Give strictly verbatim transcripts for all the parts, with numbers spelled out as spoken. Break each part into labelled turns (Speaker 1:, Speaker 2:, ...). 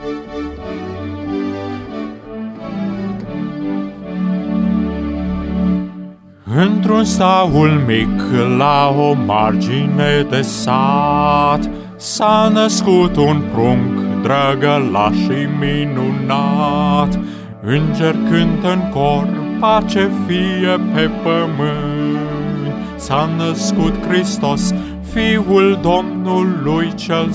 Speaker 1: Într-un staul mic, la o margine de sat, s-a născut un prunc drăgălaș și minunat. Îngeri cântă în cor, pace fie pe pământ. S-a născut Hristos, Fiul Domnului cel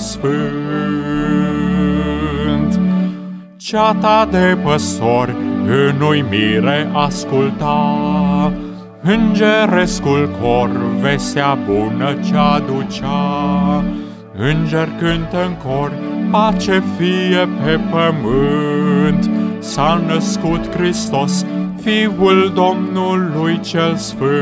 Speaker 1: Sfânt. Ceata de păstori în uimire asculta îngerescul cor, vestea bună ce-aducea. Îngeri cântă în cor, pace fie pe pământ. S-a născut Hristos, Fiul Domnului cel Sfânt.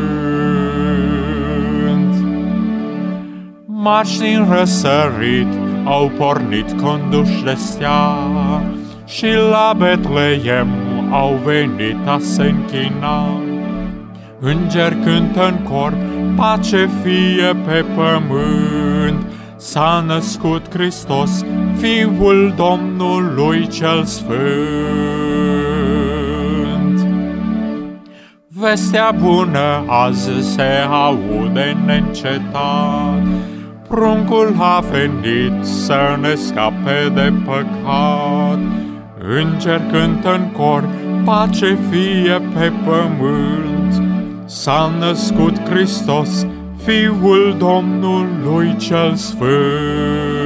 Speaker 1: Marși din răsărit au pornit conduși de stea și la Betleem au venit a se închina. Îngeri cântă în cor, pace fie pe pământ. S-a născut Hristos, Fiul Domnului cel Sfânt. Vestea bună azi se aude neîncetat. Pruncul a venit să ne scape de păcat. Îngeri cântă în cor, pace fie pe pământ. S-a născut Hristos, Fiul Domnului cel Sfânt.